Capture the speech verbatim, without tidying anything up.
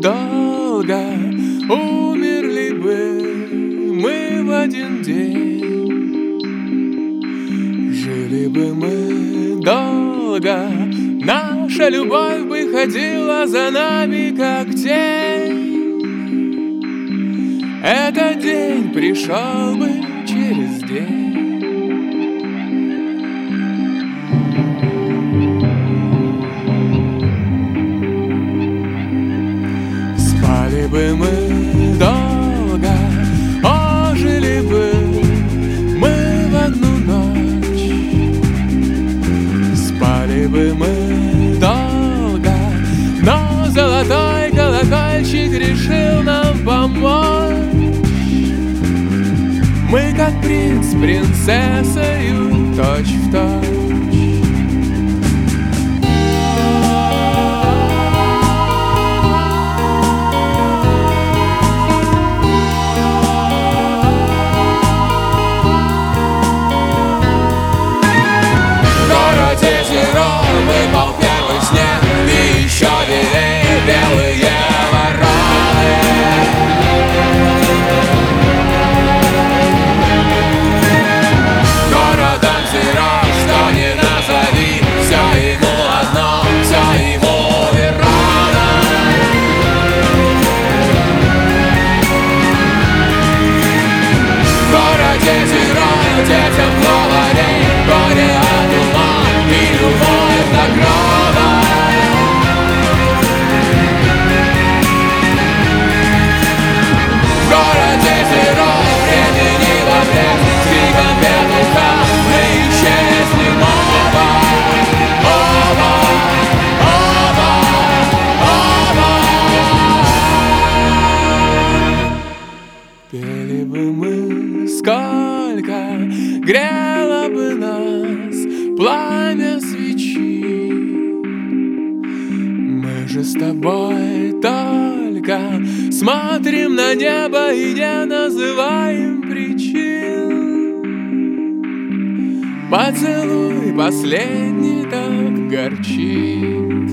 долго, умерли бы мы в один день. Жили бы мы долго, наша любовь бы ходила за нами, как тень. Этот день пришел бы через день. Спали бы мы долго, ожили бы мы в одну ночь. Спали бы мы долго, но золотой колокольчик решил нам помочь. Мы как принц с принцессою точь-в-точь. Выпал первый снег, и еще белее белые вороны. Городом сырой, что не назови, все ему одно, все ему Верона. В городе сырой, детям холодей, горе от ума и любовь до гроба. В городе сырой, времени в обрез, с криком петуха мы исчезнем оба. Оба, оба, оба. Пели бы мы, сколько грело бы нас пламя свечи. Мы же с тобой только смотрим на небо и не называем причин. Поцелуй последний так горчит.